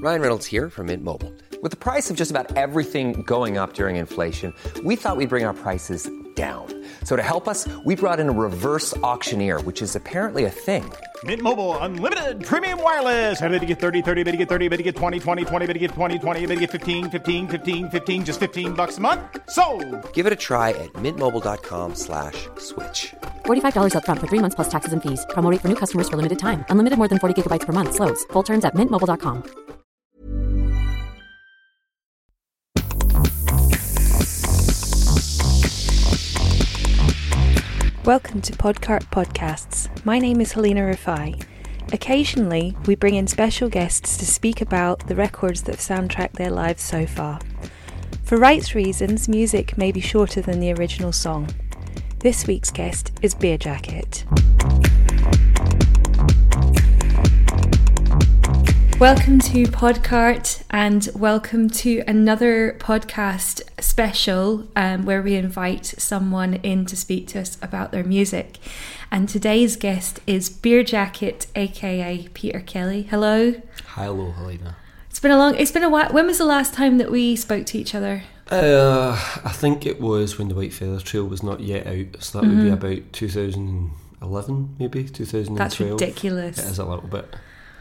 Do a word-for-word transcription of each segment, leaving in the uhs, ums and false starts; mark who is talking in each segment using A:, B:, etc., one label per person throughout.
A: Ryan Reynolds here from Mint Mobile. With the price of just about everything going up during inflation, we thought we'd bring our prices down. So to help us, we brought in a reverse auctioneer, which is apparently a thing.
B: Mint Mobile Unlimited Premium Wireless. How to get thirty, thirty, how to get thirty, how to get twenty, twenty, twenty, how to get twenty, twenty, how to get fifteen, fifteen, fifteen, fifteen, just fifteen bucks a month? Sold!
A: Give it a try at mintmobile.com slash switch.
C: forty-five dollars up front for three months plus taxes and fees. Promo rate for new customers for limited time. Unlimited more than forty gigabytes per month. Slows full terms at mint mobile dot com.
D: Welcome to Podcart Podcasts. My name is Helena Rafai. Occasionally, we bring in special guests to speak about the records that have soundtracked their lives so far. For rights reasons, music may be shorter than the original song. This week's guest is Beer Jacket. Welcome to Podcart and welcome to another podcast special um, where we invite someone in to speak to us about their music. And today's guest is Beer Jacket, aka Peter Kelly. Hello.
E: Hello, Helena.
D: It's been a long. It's been a while. When was the last time that we spoke to each other?
E: Uh, I think it was when the White Feather Trail was not yet out, so that mm-hmm. would be about two thousand eleven, maybe two thousand twelve.
D: That's ridiculous.
E: It is a little bit.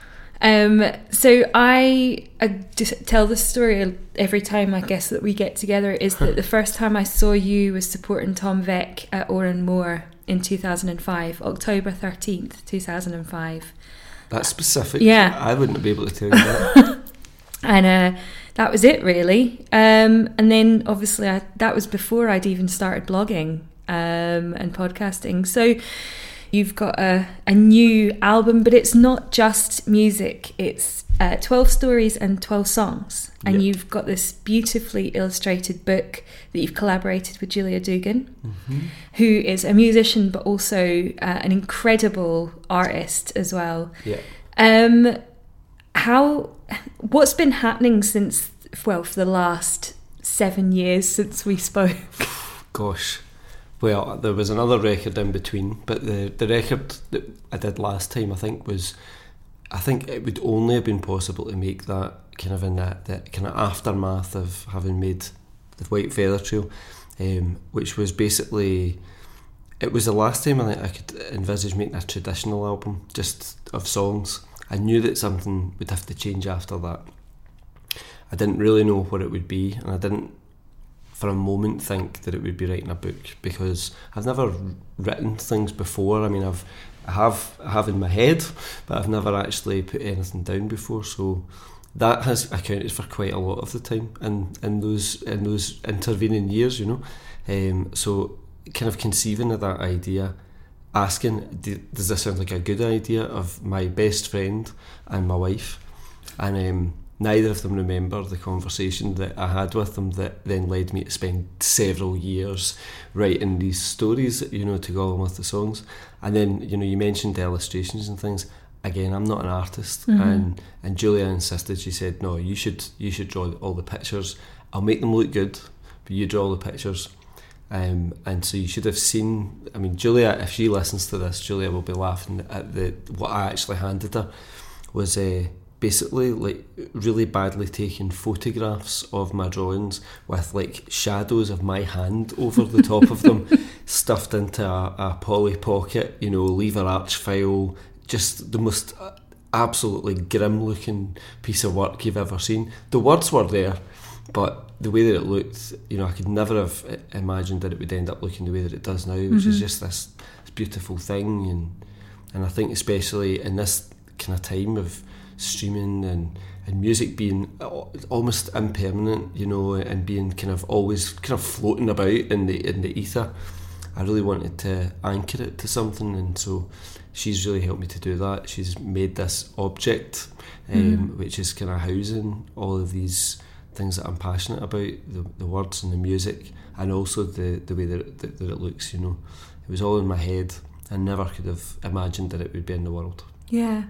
D: Um, so I, I just tell this story every time I guess that we get together, is that the first time I saw you was supporting Tom Vec at Oran Moor in two thousand five, October thirteenth, two thousand five.
E: That's specific.
D: Yeah.
E: I wouldn't be able to tell you that.
D: And uh, that was it really. Um, and then obviously I, that was before I'd even started blogging um, and podcasting. So you've got a, a new album, but it's not just music. It's uh, twelve stories and twelve songs. And yep. You've got this beautifully illustrated book that you've collaborated with Julia Dugan, mm-hmm. who is a musician, but also uh, an incredible artist as well.
E: Yeah.
D: Um, how, what's been happening since, well, for the last seven years since we spoke?
E: Gosh. Well, there was another record in between, but the, the record that I did last time, I think, was, I think it would only have been possible to make that kind of in that, that kind of aftermath of having made the White Feather Trail, um, which was basically, it was the last time I think I could envisage making a traditional album, just of songs. I knew that something would have to change after that. I didn't really know what it would be, and I didn't for a moment think that it would be writing a book, because I've never written things before. I mean, I've I have I have in my head, but I've never actually put anything down before. So that has accounted for quite a lot of the time in, in those in those intervening years, you know. Um, so kind of conceiving of that idea, asking, does this sound like a good idea, of my best friend and my wife, and um, neither of them remember the conversation that I had with them that then led me to spend several years writing these stories, you know, to go along with the songs. And then, you know, you mentioned the illustrations and things. Again, I'm not an artist, mm-hmm. and and Julia insisted. She said, "No, you should you should draw all the pictures. I'll make them look good, but you draw all the pictures." Um, and so you should have seen. I mean, Julia, if she listens to this, Julia will be laughing at the what I actually handed her was uh, basically like really badly taken photographs of my drawings with like shadows of my hand over the top of them, stuffed into a, a Polly Pocket, you know, lever arch file. Just the most absolutely grim looking piece of work you've ever seen. The words were there, but the way that it looked, you know, I could never have imagined that it would end up looking the way that it does now, which mm-hmm. is just this, this beautiful thing. And and I think especially in this kind of time of streaming and, and music being almost impermanent, you know, and being kind of always kind of floating about in the in the ether, I really wanted to anchor it to something. And so she's really helped me to do that. She's made this object, um, mm. which is kind of housing all of these things that I'm passionate about, the, the words and the music, and also the, the way that it, that, that it looks, you know. It was all in my head. I never could have imagined that it would be in the world.
D: Yeah.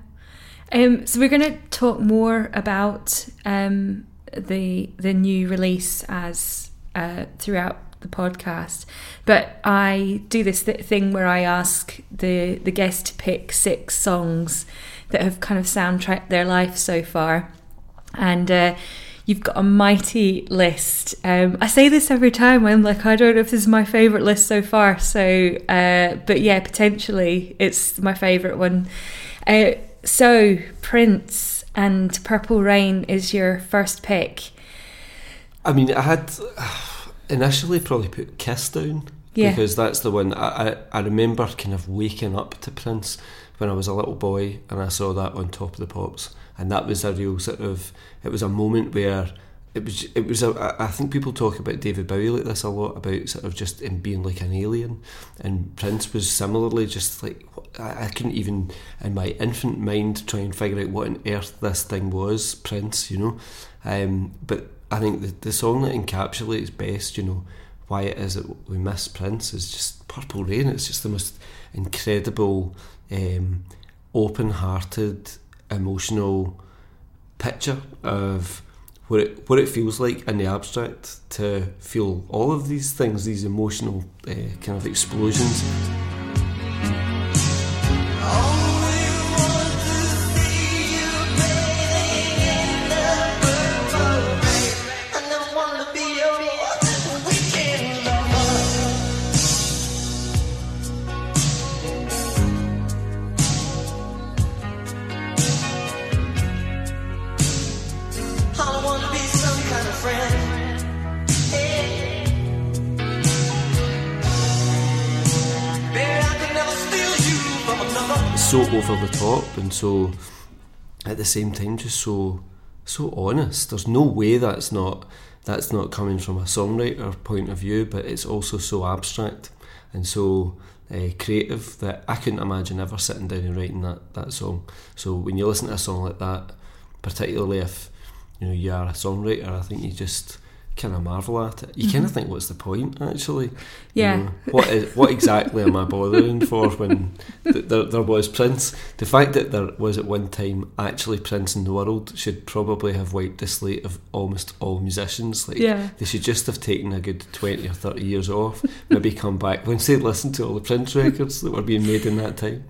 D: Um, so we're going to talk more about um, the the new release as uh, throughout the podcast, but I do this th- thing where I ask the the guest to pick six songs that have kind of soundtracked their life so far, And uh, you've got a mighty list. Um, I say this every time. I'm like, I don't know if this is my favourite list so far. So, uh, but yeah, potentially it's my favourite one. Uh, so, Prince and Purple Rain is your first pick.
E: I mean, I had initially probably put Kiss down.
D: Yeah.
E: Because that's the one I, I, I remember kind of waking up to Prince when I was a little boy, and I saw that on Top of the Pops, and that was a real sort of, it was a moment where it was it was a, I think people talk about David Bowie like this a lot, about sort of just him being like an alien, and Prince was similarly just like, I, I couldn't even in my infant mind try and figure out what on earth this thing was, Prince, you know. Um, but I think the, the song that encapsulates best, you know, why it is that we miss Prince is just Purple Rain. It's just the most incredible, um, open-hearted, emotional picture of what it what it feels like in the abstract to feel all of these things, these emotional uh, kind of explosions. So over the top and so at the same time just so so honest. There's no way that's not that's not coming from a songwriter point of view, but it's also so abstract and so uh, creative that I couldn't imagine ever sitting down and writing that, that song. So when you listen to a song like that, particularly if you know you are a songwriter, I think you just kind of marvel at it. You mm-hmm. kind of think, what's the point, actually?
D: Yeah.
E: You know, what is what exactly am I bothering for when th- there, there was Prince? The fact that there was at one time actually Prince in the world should probably have wiped the slate of almost all musicians. Like,
D: yeah.
E: They should just have taken a good twenty or thirty years off, maybe come back once they'd listened to all the Prince records that were being made in that time.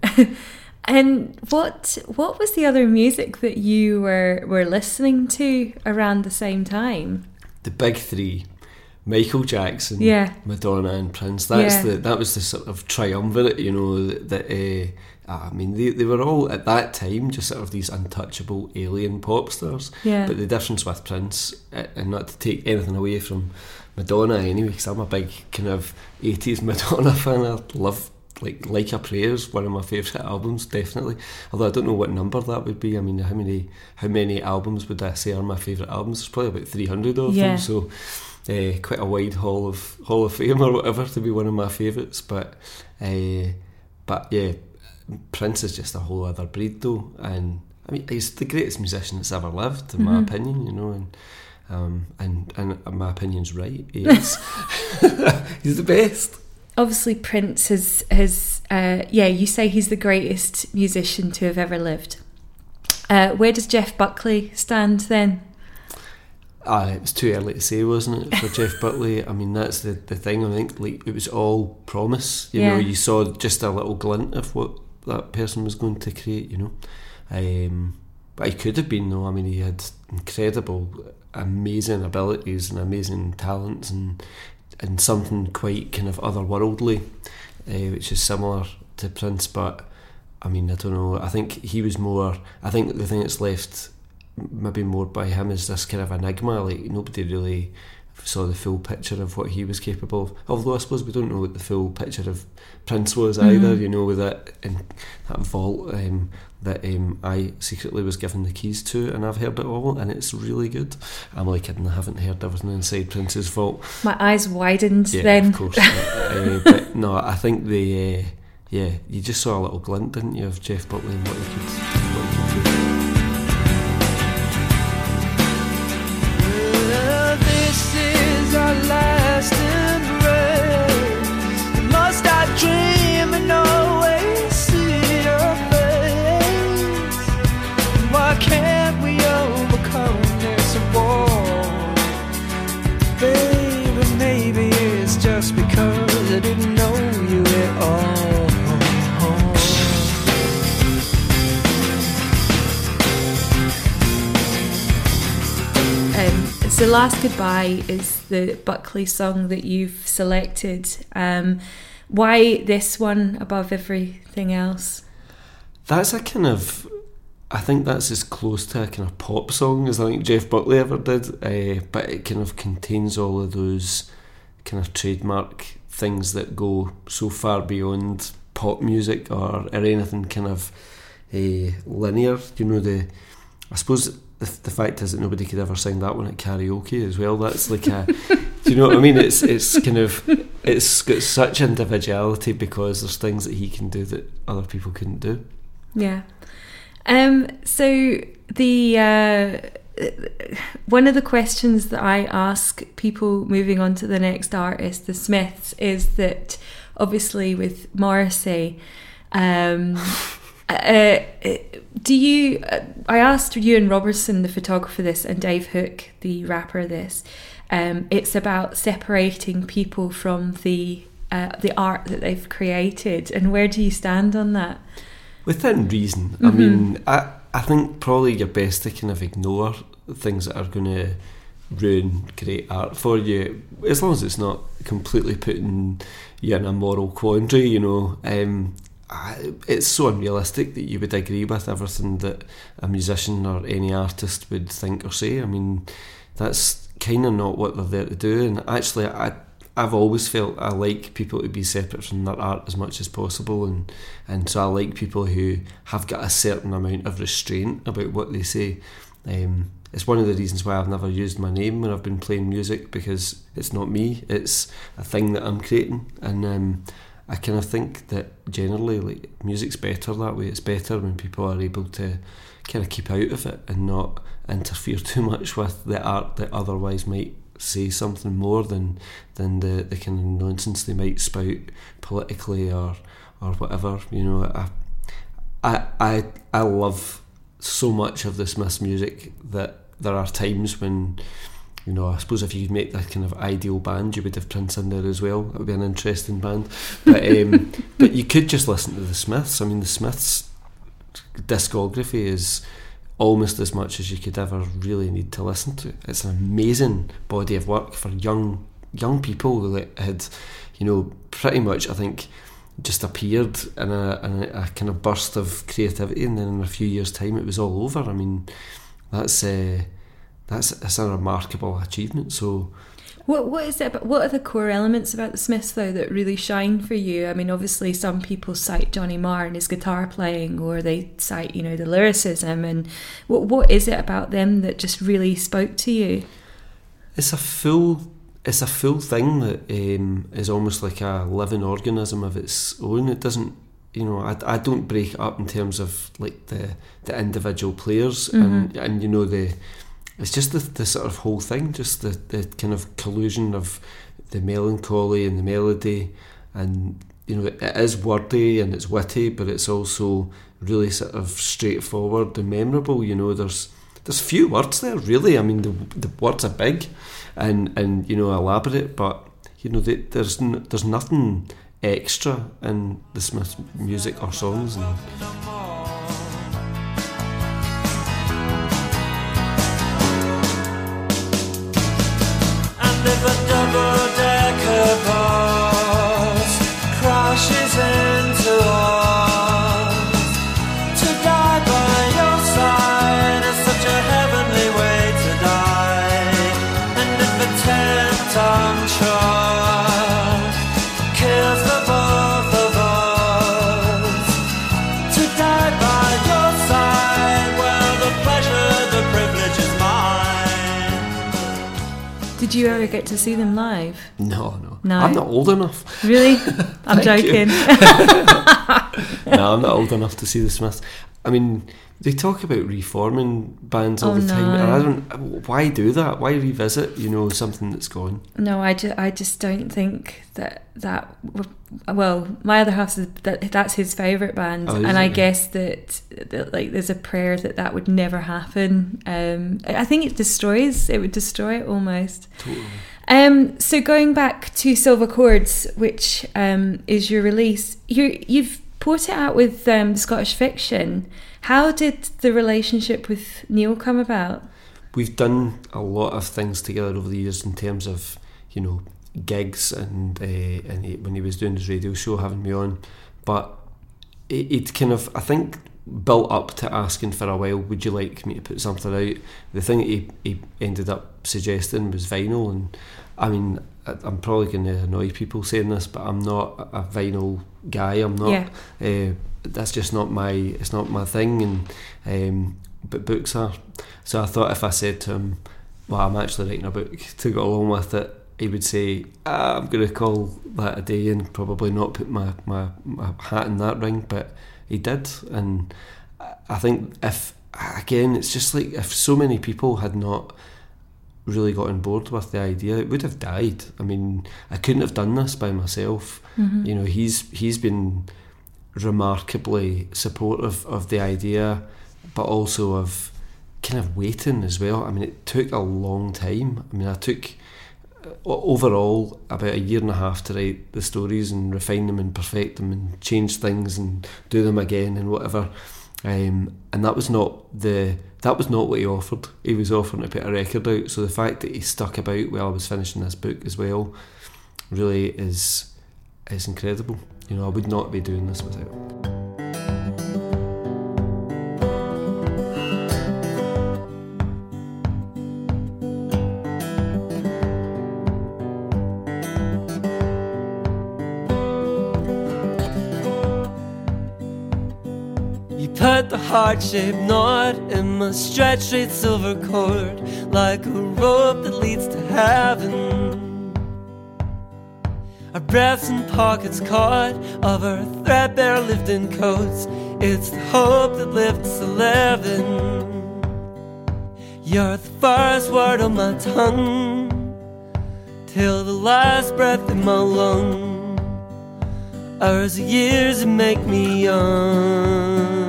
D: And what what was the other music that you were, were listening to around the same time?
E: The big three, Michael Jackson,
D: yeah.
E: Madonna and Prince. That's
D: yeah.
E: the that was the sort of triumvirate, you know, that, that uh, I mean, they, they were all, at that time, just sort of these untouchable alien pop stars.
D: Yeah.
E: But the difference with Prince, and not to take anything away from Madonna anyway, because I'm a big kind of eighties Madonna fan. I love, like, Like a Prayer is one of my favourite albums, definitely. Although I don't know what number that would be. I mean, how many how many albums would I say are my favourite albums? There's probably about three hundred of
D: yeah.
E: them, so uh, quite a wide hall of Hall of Fame or whatever to be one of my favourites. But uh, but yeah, Prince is just a whole other breed, though. And I mean, he's the greatest musician that's ever lived, in mm-hmm. my opinion, you know. And um, and and my opinion's right. He is. He's the best.
D: Obviously, Prince has, has uh, yeah, you say he's the greatest musician to have ever lived. Uh, where does Jeff Buckley stand then?
E: Uh, it was too early to say, wasn't it, for Jeff Buckley? I mean, that's the, the thing. I think like it was all promise. You
D: yeah.
E: know, you saw just a little glint of what that person was going to create, you know. Um, but he could have been, though. I mean, he had incredible, amazing abilities and amazing talents and... and something quite kind of otherworldly, uh, which is similar to Prince. But I mean, I don't know, I think he was more, I think the thing that's left maybe more by him is this kind of enigma. Like, nobody really saw the full picture of what he was capable of, although I suppose we don't know what the full picture of Prince was either, mm-hmm. you know, with that in that vault um, that um, I secretly was given the keys to, and I've heard it all, and it's really good. I'm like kidding, I haven't heard everything inside Prince's vault.
D: My eyes widened
E: yeah,
D: then.
E: Of course. uh, but no, I think the uh, yeah, you just saw a little glint, didn't you, of Jeff Buckley and what he could, what he could do.
F: Well, this is our last embrace. Must I dream and always see your face? Why can't we overcome this wall? Baby, maybe it's just because I didn't know you at all.
D: Um, so Last Goodbye is the Buckley song that you've selected. Um, why this one above everything else?
E: That's a kind of, I think that's as close to a kind of pop song as I think Jeff Buckley ever did, uh, but it kind of contains all of those kind of trademark things that go so far beyond pop music or, or anything kind of uh, linear. You know, the I suppose the, the fact is that nobody could ever sing that one at karaoke as well. That's like a, do you know what I mean? It's it's kind of, it's got such individuality because there's things that he can do that other people couldn't do.
D: Yeah. Um. So the uh, one of the questions that I ask people moving on to the next artist, the Smiths, is that obviously with Morrissey, um, uh, do you? Uh, I asked Ewan Robertson, the photographer, this, and Dave Hook, the rapper, this. Um, it's about separating people from the uh, the art that they've created, and where do you stand on that?
E: Within reason. Mm-hmm. I mean, I I think probably you're best to kind of ignore things that are going to ruin great art for you, as long as it's not completely putting you in a moral quandary, you know. Um, I, it's so unrealistic that you would agree with everything that a musician or any artist would think or say. I mean, that's kind of not what they're there to do. And actually, I, I've always felt I like people to be separate from their art as much as possible, and, and so I like people who have got a certain amount of restraint about what they say. Um, it's one of the reasons why I've never used my name when I've been playing music, because it's not me, it's a thing that I'm creating. And um, I kind of think that generally, like, music's better that way. It's better when people are able to kind of keep out of it and not interfere too much with the art that otherwise might say something more than than the, the kind of nonsense they might spout politically or or whatever. You know, I I I, I love so much of the Smiths music that there are times when, you know, I suppose if you could make that kind of ideal band, you would have Prince in there as well. It would be an interesting band. But um, but you could just listen to the Smiths. I mean, the Smiths discography is almost as much as you could ever really need to listen to. It's an amazing body of work for young young people that had, you know, pretty much, I think, just appeared in a, in a, a kind of burst of creativity, and then in a few years' time it was all over. I mean, that's uh, that's, that's a remarkable achievement. So
D: What what is it about, what are the core elements about the Smiths though that really shine for you? I mean, obviously some people cite Johnny Marr and his guitar playing, or they cite, you know, the lyricism, and what what is it about them that just really spoke to you?
E: It's a full it's a full thing that um, is almost like a living organism of its own. It doesn't, you know, I, I don't break it up in terms of like the, the individual players, mm-hmm. and and you know the it's just the, the sort of whole thing, just the, the kind of collusion of the melancholy and the melody, and you know, it is wordy and it's witty, but it's also really sort of straightforward and memorable. You know, there's there's few words there really. I mean, the the words are big and and you know, elaborate, but you know, they, there's n- there's nothing extra in the Smiths music or songs. And
F: if a double-decker bus crashes into us, to die by your side is such a heavenly way to die. And if a ten-ton truck kills the both of us, to die by your side, well, the pleasure, the privilege is mine.
D: Did you ever get to see them live?
E: No, no,
D: no.
E: I'm not old enough.
D: Really? I'm joking.
E: No, I'm not old enough to see the Smiths. I mean, they talk about reforming bands all
D: oh,
E: the time,
D: no.
E: and I don't. Why do that? Why revisit, you know, something that's gone?
D: No, I just, I just don't think that that. Well, my other half says that that's his favourite band,
E: oh,
D: and I
E: it?
D: guess that, that like there's a prayer that that would never happen. Um, I think it destroys. It would destroy it almost.
E: Totally.
D: Um, so going back to Silver Chords, which um, is your release, you you've put it out with um, Scottish Fiction. How did the relationship with Neil come about?
E: we've done a lot of things together over the years in terms of, you know, gigs and uh, and he, when he was doing his radio show, having me on. But it, it kind of, I think, built up to asking for a while, would you like me to put something out? The thing that he, he ended up suggesting was vinyl, and I mean, I, I'm probably going to annoy people saying this, but I'm not a vinyl guy. I'm not.
D: Yeah.
E: Uh, that's just not my. It's not my thing, and um, but books are. So I thought if I said to him, "Well, I'm actually writing a book to go along with it," he would say, ah, "I'm going to call that a day and probably not put my, my, my hat in that ring," but he did. And I think if, again, it's just like if so many people had not really got on board with the idea, it would have died. I mean, I couldn't have done this by myself. Mm-hmm. You know, he's he's been remarkably supportive of the idea, but also of kind of waiting as well. I mean, it took a long time. I mean, I took overall about a year and a half to write the stories and refine them and perfect them and change things and do them again and whatever. Um, and that was not the that was not what he offered. He was offering to put a record out. So the fact that he stuck about while I was finishing this book as well really is is incredible. You know, I would not be doing this without him.
F: Put the heart-shaped knot in my stretched straight silver cord, like a rope that leads to heaven. Our breaths in pockets caught of our threadbare lived-in coats. It's the hope that lifts the living. You're the first word on my tongue, till the last breath in my lung. Hours of years that make me young.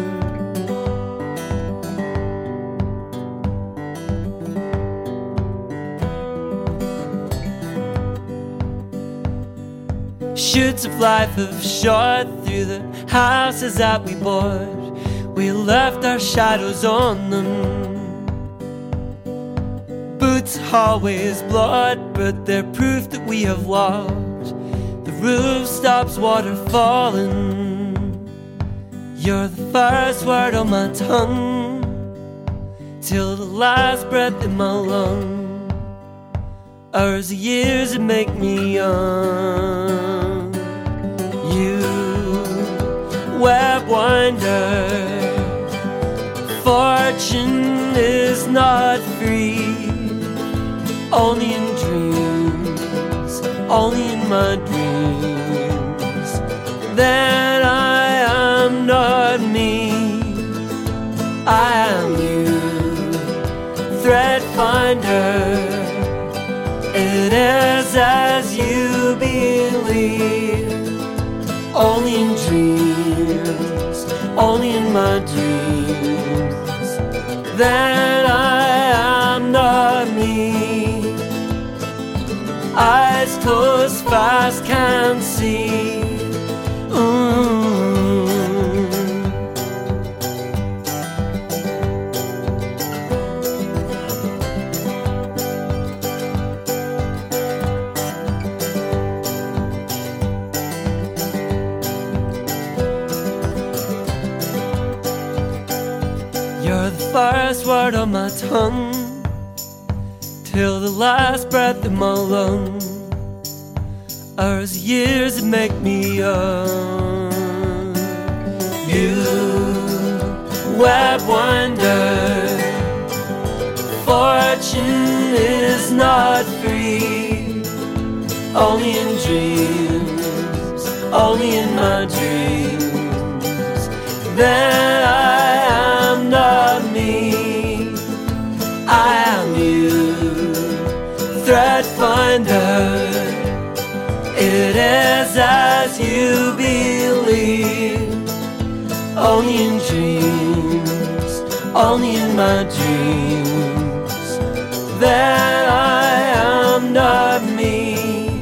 F: Shoots of life have shot through the houses that we bought. We left our shadows on them. Boots, hallways, blood, but they're proof that we have walked. The roof stops water falling. You're the first word on my tongue, till the last breath in my lung. Hours of years that make me young. You web winder, fortune is not free, only in dreams, only in my dreams. Then I am not me, I am you, thread finder. It is as you believe, only in dreams, only in my dreams. Then I am not me. Eyes closed fast, can't see. Ooh. First word on my tongue, till the last breath in my lung. Hours, years that make me young. You web winder, fortune is not free, only in dreams, only in my dreams. Then I am not me, I am you, thread finder. It is as you believe, only in dreams, only in my dreams. Then I am not me.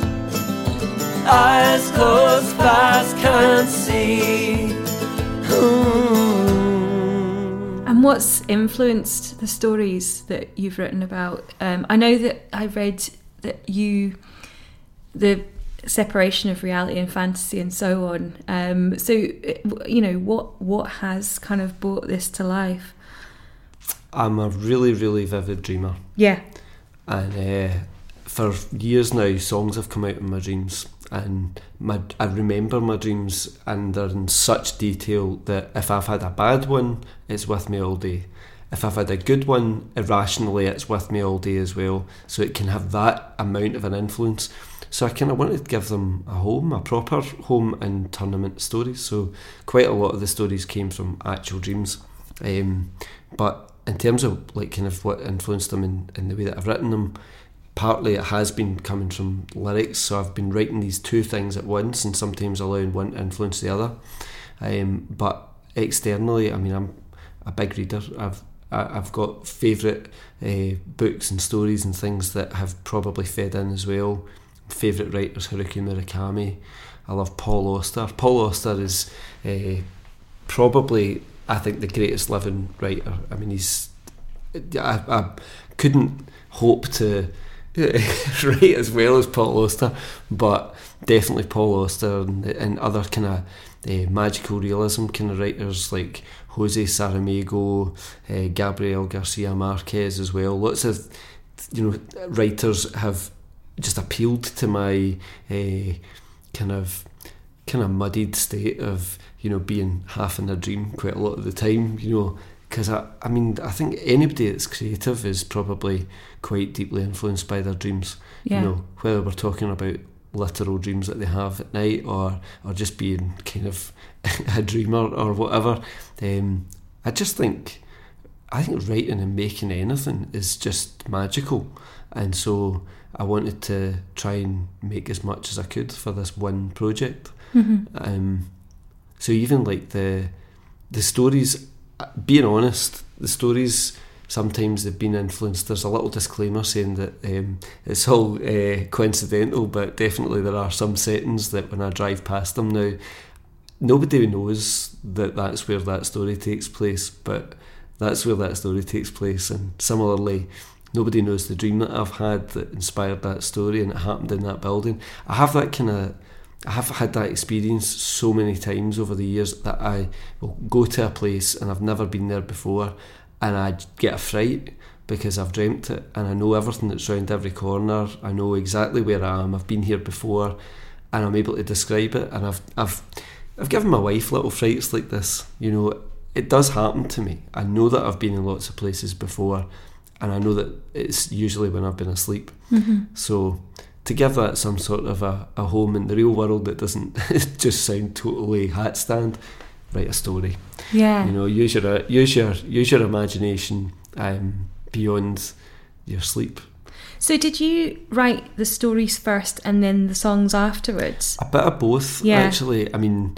F: Eyes closed fast, can't see. Ooh.
D: And And what's influenced the stories that you've written about? Um, I know that I read that you, the separation of reality and fantasy and so on. Um, so, you know, what what has kind of brought this to life?
E: I'm a really, really vivid dreamer.
D: Yeah.
E: And uh, for years now, songs have come out in my dreams. And my, I remember my dreams, and they're in such detail that if I've had a bad one, it's with me all day. If I've had a good one, irrationally, it's with me all day as well. So it can have that amount of an influence. So I kind of wanted to give them a home, a proper home, and turn them into stories. So quite a lot of the stories came from actual dreams. Um, but in terms of like kind of what influenced them in, in the way that I've written them, partly it has been coming from lyrics, so I've been writing these two things at once and sometimes allowing one to influence the other. Um, but externally, I mean, I'm a big reader. I've I've got favourite uh, books and stories and things that have probably fed in as well. Favourite writers, Haruki Murakami. I love Paul Auster. Paul Auster is uh, probably, I think, the greatest living writer. I mean, he's I, I couldn't hope to write as well as Paul Auster, but definitely Paul Auster and, and other kind of uh, magical realism kind of writers like Jose Saramago, uh, Gabriel Garcia Marquez as well. Lots of, you know, writers have just appealed to my uh, kind of kind of muddied state of, you know, being half in a dream quite a lot of the time, you know. Because, I, I mean, I think anybody that's creative is probably quite deeply influenced by their dreams.
D: Yeah.
E: You know, whether we're talking about literal dreams that they have at night or, or just being kind of a dreamer or whatever. Um, I just think, I think writing and making anything is just magical. And so I wanted to try and make as much as I could for this one project.
D: Mm-hmm.
E: Um, so even like the the stories... Being honest, the stories sometimes they've been influenced. There's a little disclaimer saying that um, it's all uh, coincidental, but definitely there are some settings that when I drive past them now, nobody knows that that's where that story takes place, but that's where that story takes place. And similarly, nobody knows the dream that I've had that inspired that story and it happened in that building. I have that kind of I have had that experience so many times over the years that I will go to a place and I've never been there before and I get a fright because I've dreamt it and I know everything that's round every corner. I know exactly where I am. I've been here before and I'm able to describe it, and I've I've I've given my wife little frights like this. You know, it does happen to me. I know that I've been in lots of places before and I know that it's usually when I've been asleep.
D: Mm-hmm.
E: So to give that some sort of a, a home in the real world that doesn't just sound totally hat stand, write a story.
D: Yeah.
E: You know, use your use your use your imagination um, beyond your sleep.
D: So did you write the stories first and then the songs afterwards?
E: A bit of both,
D: yeah.
E: actually. I mean,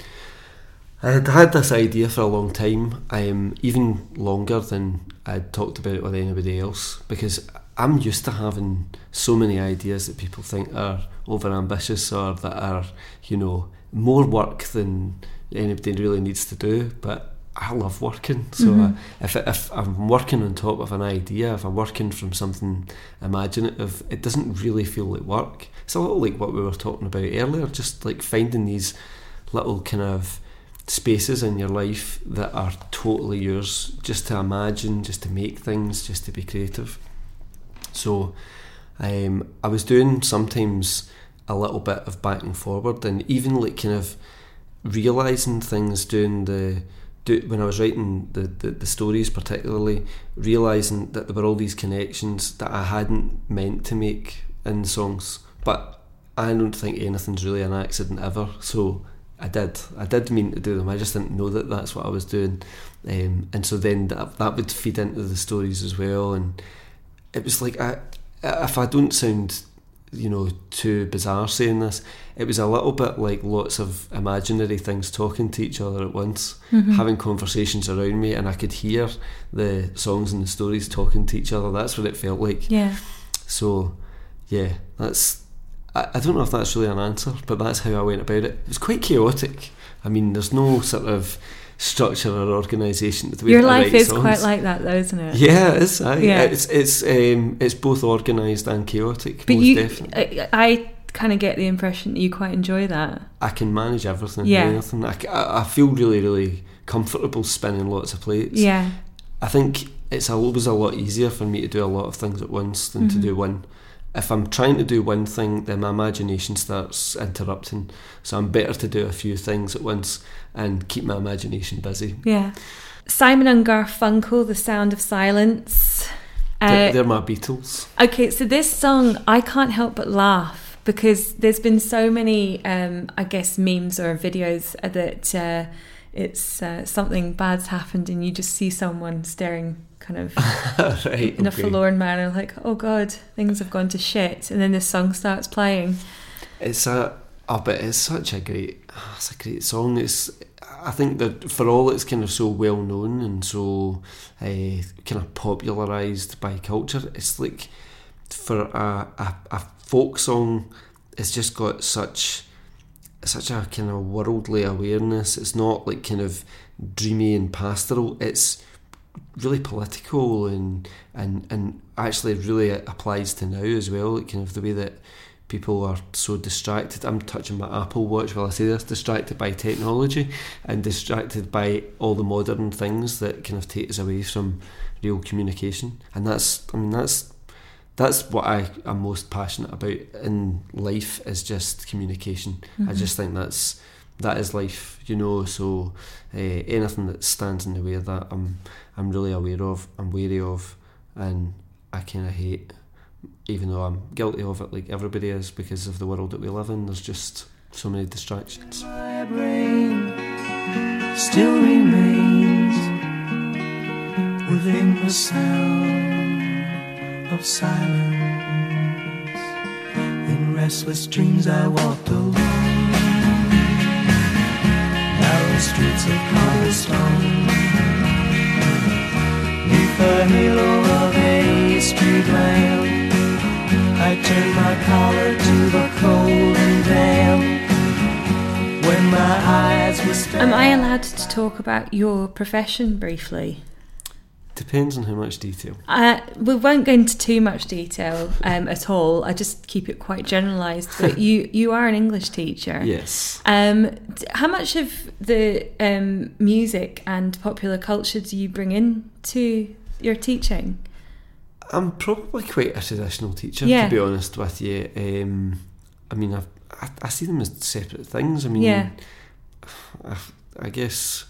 E: I had had this idea for a long time, um, even longer than I'd talked about it with anybody else, because I'm used to having so many ideas that people think are over ambitious or that are, you know, more work than anybody really needs to do. But I love working, so
D: mm-hmm.
E: I, if if I'm working on top of an idea, if I'm working from something imaginative, it doesn't really feel like work. It's a little like what we were talking about earlier, just like finding these little kind of spaces in your life that are totally yours, just to imagine, just to make things, just to be creative. So um, I was doing sometimes a little bit of back and forward, and even like kind of realising things, doing the do, when I was writing the, the, the stories particularly, realising that there were all these connections that I hadn't meant to make in songs. But I don't think anything's really an accident ever, so I did. I did mean to do them, I just didn't know that that's what I was doing. Um, and so then that, that would feed into the stories as well, and it was like, I, if I don't sound, you know, too bizarre saying this, it was a little bit like lots of imaginary things talking to each other at once, mm-hmm. having conversations around me, and I could hear the songs and the stories talking to each other. That's what it felt like.
D: Yeah.
E: So, yeah, that's, I, I don't know if that's really an answer, but that's how I went about it. It was quite chaotic. I mean, there's no sort of structure or organisation. The way
D: Your
E: that I
D: life
E: write
D: is
E: songs.
D: quite like that, though, isn't it?
E: Yeah, it is. Aye.
D: Yeah.
E: It's it's um, it's both organised and chaotic.
D: But
E: most
D: you,
E: definitely.
D: I, I kind of get the impression that you quite enjoy that.
E: I can manage everything.
D: Yeah.
E: Anything. I, c- I- I feel really, really comfortable spinning lots of plates.
D: Yeah.
E: I think it's always a lot easier for me to do a lot of things at once than
D: Mm-hmm.
E: to do one. If I'm trying to do one thing, then my imagination starts interrupting. So I'm better to do a few things at once and keep my imagination busy.
D: Yeah. Simon and Garfunkel, The Sound of Silence.
E: They're,
D: Uh,
E: they're my Beatles.
D: Okay, so this song, I can't help but laugh because there's been so many, um, I guess, memes or videos that uh, it's uh, something bad's happened and you just see someone staring kind of
E: Right,
D: in a
E: okay.
D: forlorn manner, like, oh God, things have gone to shit. And then this song starts playing.
E: It's a, oh, but it's such a great, it's a great song. It's, I think that for all it's kind of so well known and so uh, kind of popularised by culture, it's like for a, a, a folk song, it's just got such such a kind of worldly awareness. It's not like kind of dreamy and pastoral. It's really political and and and actually really applies to now as well. Like kind of the way that people are so distracted. I'm touching my Apple Watch while I say this. Distracted by technology and distracted by all the modern things that kind of take us away from real communication. And that's, I mean, that's that's what I am most passionate about in life, is just communication. Mm-hmm. I just think that's that is life, you know. So uh, anything that stands in the way of that, I'm I'm really aware of, I'm wary of, and I kind of hate. Even though I'm guilty of it, like everybody is, because of the world that we live in. There's just so many distractions.
F: My brain still remains within the sound of silence. In restless dreams I walked alone narrow streets of cobblestone, neath the halo of a street lamp. I turned my collar to the cold and damp when my eyes were stabbed.
D: Am I allowed to talk about your profession briefly?
E: Depends on how much detail.
D: Uh, we won't go into too much detail um, at all. I just keep it quite generalised. But you, you are an English teacher.
E: Yes.
D: Um, d- how much of the um, music and popular culture do you bring in to your teaching?
E: I'm probably quite a traditional teacher,
D: Yeah.
E: to be honest with you. Um, I mean, I've, I I see them as separate things. I mean,
D: Yeah.
E: I, I guess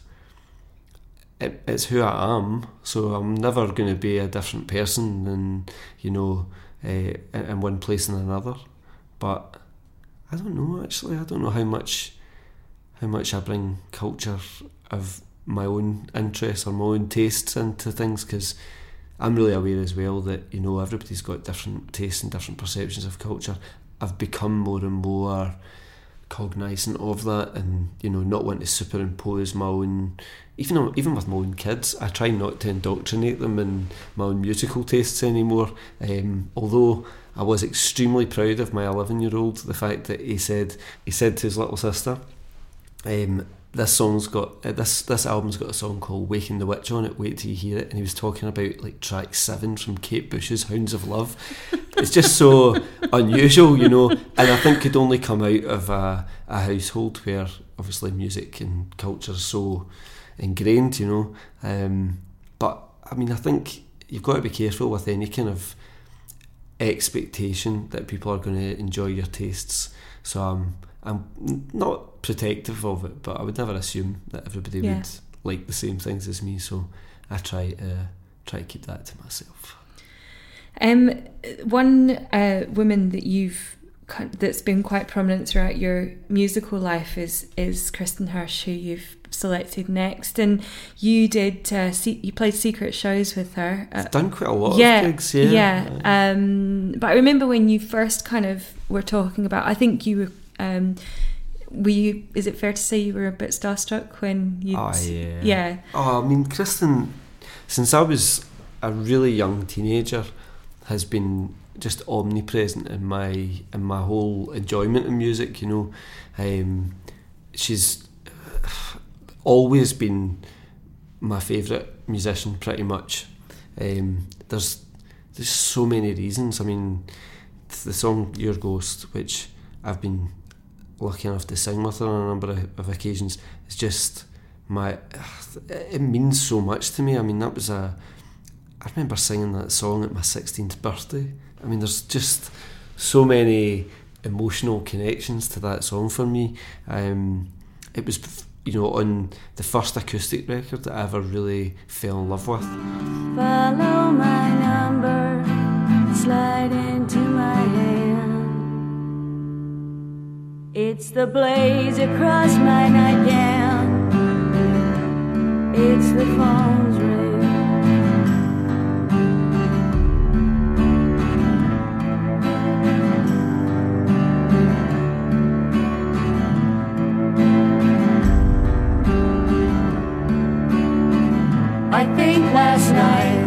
E: it, it's who I am, so I'm never going to be a different person than, you know, uh, in one place and another. But I don't know, actually. I don't know how much how much I bring culture of my own interests or my own tastes into things, because I'm really aware as well that, you know, everybody's got different tastes and different perceptions of culture. I've become more and more cognisant of that, and, you know, not want to superimpose my own, even even with my own kids, I try not to indoctrinate them in my own musical tastes anymore. Um, although I was extremely proud of my eleven-year-old, the fact that he said he said to his little sister, um, this song's got uh, this this album's got a song called Waking the Witch on it, wait till you hear it. And he was talking about like track seven from Kate Bush's Hounds of Love. It's just so unusual, you know, and I think could only come out of a, a household where obviously music and culture is so ingrained, you know. Um, but I mean, I think you've got to be careful with any kind of expectation that people are going to enjoy your tastes. So um, I'm not protective of it, but I would never assume that everybody
D: Yeah.
E: would like the same things as me. So I try to try to keep that to myself.
D: Um, one uh, woman that you've that's been quite prominent throughout your musical life is is Kristen Hirsch, who you've selected next, and you did uh, se- you played secret shows with her. Uh,
E: I've done quite a lot
D: yeah,
E: of gigs, yeah.
D: yeah. Um, but I remember when you first kind of were talking about. I think you were. Um, were you? Is it fair to say you were a bit starstruck when you?
E: Oh yeah.
D: Yeah.
E: Oh, I mean, Kristen, since I was a really young teenager, has been just omnipresent in my in my whole enjoyment of music. You know, um, she's always been my favourite musician, pretty much. Um, there's there's so many reasons. I mean, the song Your Ghost, which I've been lucky enough to sing with her on a number of, of occasions, it's just my it means so much to me. I mean, that was a I remember singing that song at my sixteenth birthday. I mean, there's just so many emotional connections to that song for me. Um, it was, you know, on the first acoustic record that I ever really fell in love with.
G: Follow my number, slide into my hand. It's the blaze across my nightgown. It's the phone's ring. I think last night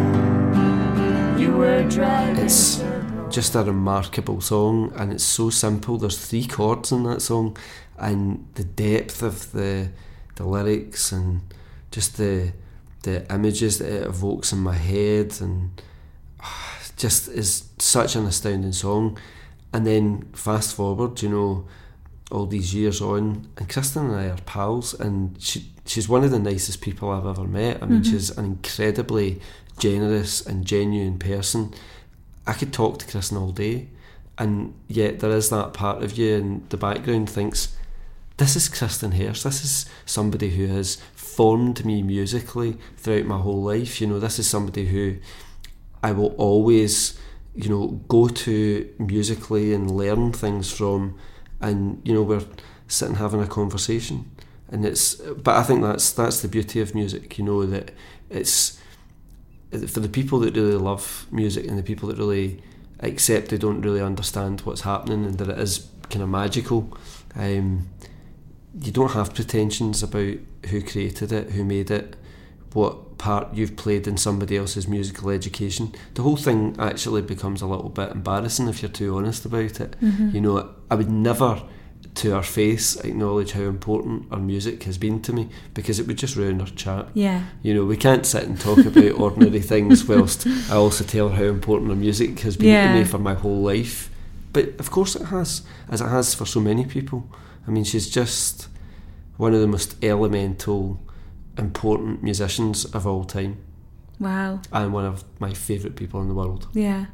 G: you were driving.
E: It's just a remarkable song, and it's so simple. There's three chords in that song, and the depth of the the lyrics and just the the images that it evokes in my head, and uh, just is such an astounding song. And then fast forward, you know, all these years on, and Kristen and I are pals, and she she's one of the nicest people I've ever met. I mean, mm-hmm. she's an incredibly generous and genuine person. I could talk to Kristen all day, and yet there is that part of you in the background thinks, this is Kristen Hirst, this is somebody who has formed me musically throughout my whole life. You know, this is somebody who I will always, you know, go to musically and learn things from, and, you know, we're sitting having a conversation. And it's, but I think that's that's the beauty of music, you know, that it's for the people that really love music and the people that really accept they don't really understand what's happening and that it is kind of magical. Um, you don't have pretensions about who created it, who made it, what part you've played in somebody else's musical education. The whole thing actually becomes a little bit embarrassing if you're too honest about it. Mm-hmm. You know, I would never, to our face, acknowledge how important our music has been to me, because it would just ruin our chat. Yeah. You know, we can't sit and talk about ordinary things whilst I also tell her how important our music has been yeah. to me for my whole life. But of course it has, as it has for so many people. I mean, she's just one of the most elemental, important musicians of all time.
D: Wow.
E: And one of my favourite people in the world.
D: Yeah.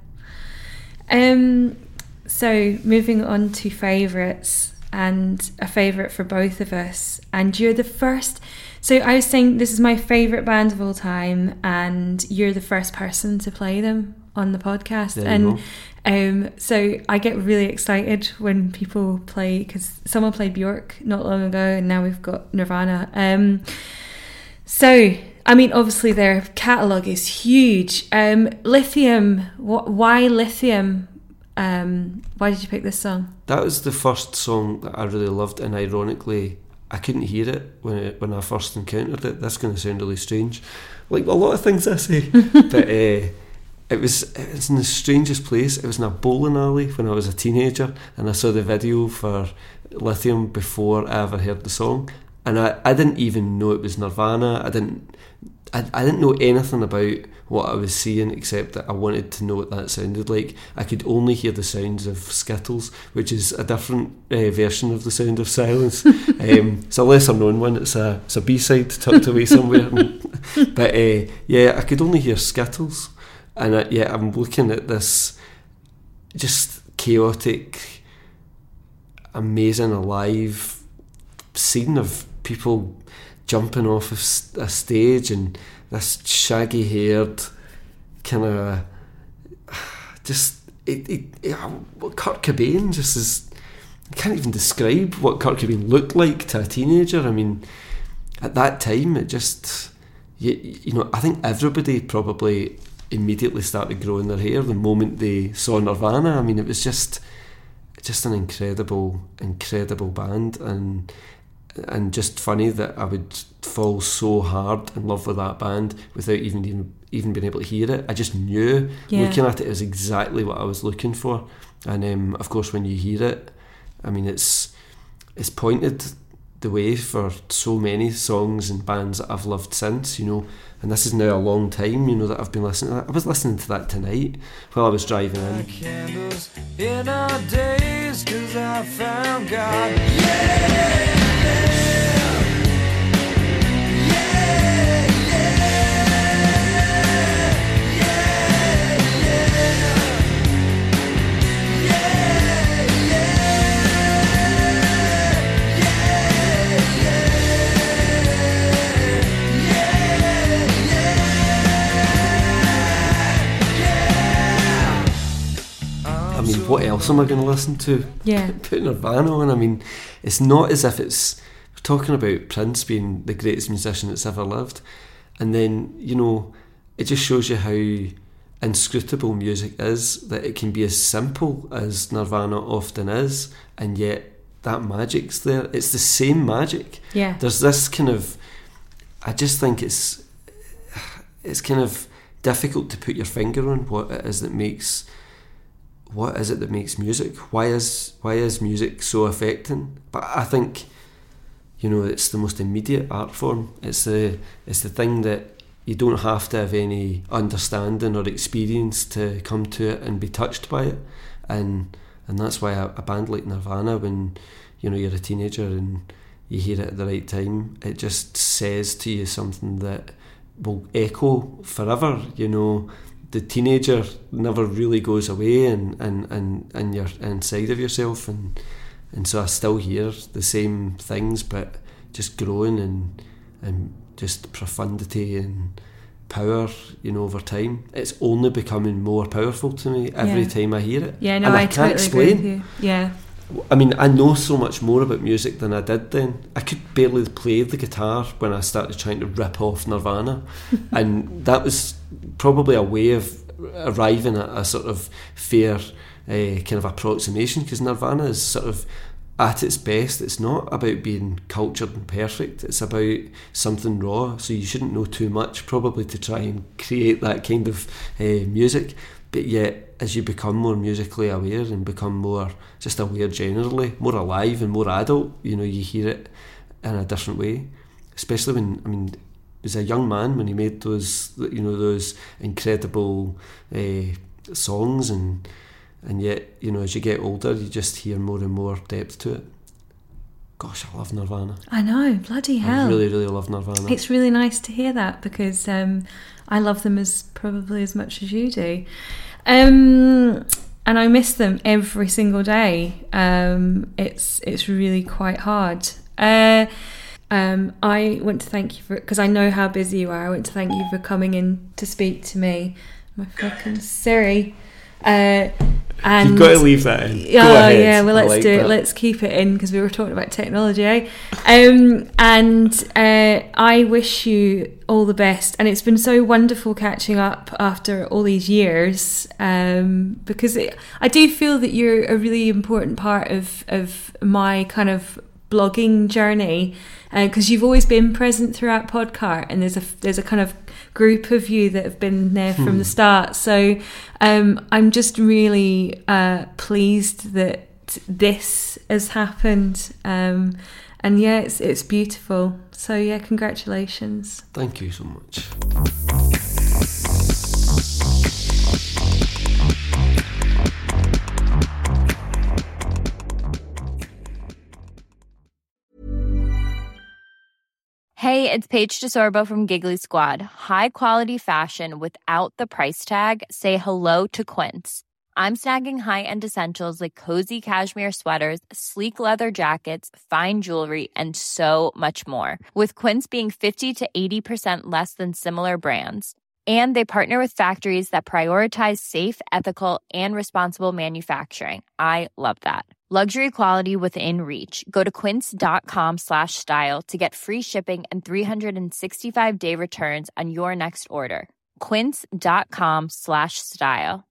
D: Um. So, moving on to favourites, and a favourite for both of us. And you're the first... So I was saying this is my favourite band of all time, and you're the first person to play them on the podcast.
E: There
D: and
E: you go.
D: Um, so I get really excited when people play, because someone played Bjork not long ago, and now we've got Nirvana. Um, so, I mean, obviously their catalogue is huge. Um, Lithium, wh- why Lithium? Um, why did you pick this song?
E: That was the first song that I really loved, and ironically I couldn't hear it when it, when I first encountered it. That's going to sound really strange, like a lot of things I say, but uh, it was it was in the strangest place. It was in a bowling alley when I was a teenager, and I saw the video for Lithium before I ever heard the song, and I, I didn't even know it was Nirvana. I didn't I, I didn't know anything about what I was seeing, except that I wanted to know what that sounded like. I could only hear the sounds of Skittles, which is a different uh, version of the sound of silence. um, it's a lesser known one. It's a it's a B-side tucked away somewhere. But uh, yeah, I could only hear Skittles, and I, yeah, I'm looking at this just chaotic, amazing, alive scene of people jumping off of a stage, and this shaggy haired kind of just it, it, it, Kurt Cobain just is, I can't even describe what Kurt Cobain looked like to a teenager. I mean, at that time it just you, you know I think everybody probably immediately started growing their hair the moment they saw Nirvana. I mean, it was just just an incredible incredible band, and and just funny that I would fall so hard in love with that band without even even, even being able to hear it. I just knew, yeah. looking at it, it was exactly what I was looking for. And um, of course when you hear it, I mean, it's it's pointed the way for so many songs and bands that I've loved since, you know, and this is now a long time, you know, that I've been listening to that. I was listening to that tonight while I was driving in.
F: Candles in our days, 'cause I found God. Yeah!
E: I mean, what else am I going to listen to?
D: Yeah.
E: Put Nirvana on. I mean, it's not as if it's... We're talking about Prince being the greatest musician that's ever lived. And then, you know, it just shows you how inscrutable music is, that it can be as simple as Nirvana often is, and yet that magic's there. It's the same magic.
D: Yeah.
E: There's this kind of... I just think it's... It's kind of difficult to put your finger on what it is that makes... What is it that makes music? Why is why is music so affecting? But I think, you know, it's the most immediate art form. It's the it's the thing that you don't have to have any understanding or experience to come to it and be touched by it. And and that's why a, a band like Nirvana, when, you know, you're a teenager and you hear it at the right time, it just says to you something that will echo forever, you know. The teenager never really goes away, and, and, and, and you're inside of yourself, and and so I still hear the same things, but just growing and and just profundity and power, you know, over time. It's only becoming more powerful to me every
D: Yeah.
E: time I hear it.
D: Yeah, no,
E: and I,
D: I,
E: can't
D: totally
E: explain.
D: agree with you. Yeah.
E: I mean, I know so much more about music than I did then. I could barely play the guitar when I started trying to rip off Nirvana, and that was probably a way of arriving at a sort of fair uh, kind of approximation, because Nirvana is sort of at its best. It's not about being cultured and perfect. It's about something raw, so you shouldn't know too much probably to try and create that kind of uh, music. But yet, as you become more musically aware and become more just aware generally, more alive and more adult, you know, you hear it in a different way. Especially when, I mean, he was a young man when he made those, you know, those incredible uh, songs, and and yet, you know, as you get older, you just hear more and more depth to it. Gosh, I love Nirvana.
D: I know, bloody hell.
E: I really, really love Nirvana.
D: It's really nice to hear that, because um, I love them as probably as much as you do. Um, and I miss them every single day. Um, it's it's really quite hard. Uh, um, I want to thank you for, because I know how busy you are, I want to thank you for coming in to speak to me. My fucking Siri. Uh, and
E: You've got to leave that in.
D: Oh,
E: Go ahead.
D: yeah, well,
E: I
D: let's
E: like
D: do
E: that.
D: it. Let's keep it in, because we were talking about technology, eh? Um, and uh, I wish you all the best. And it's been so wonderful catching up after all these years, um, because it, I do feel that you're a really important part of, of my kind of blogging journey, because uh, you've always been present throughout Podcart, and there's a there's a kind of group of you that have been there from
E: Hmm.
D: the start. So um, I'm just really uh, pleased that this has happened, um, and yeah, it's it's beautiful. So yeah, congratulations.
E: Thank you so much.
H: Hey, it's Paige DeSorbo from Giggly Squad. High quality fashion without the price tag. Say hello to Quince. I'm snagging high-end essentials like cozy cashmere sweaters, sleek leather jackets, fine jewelry, and so much more. With Quince being fifty to eighty percent less than similar brands. And they partner with factories that prioritize safe, ethical, and responsible manufacturing. I love that. Luxury quality within reach. Go to quince.com slash style to get free shipping and three sixty-five day returns on your next order. Quince.com slash style.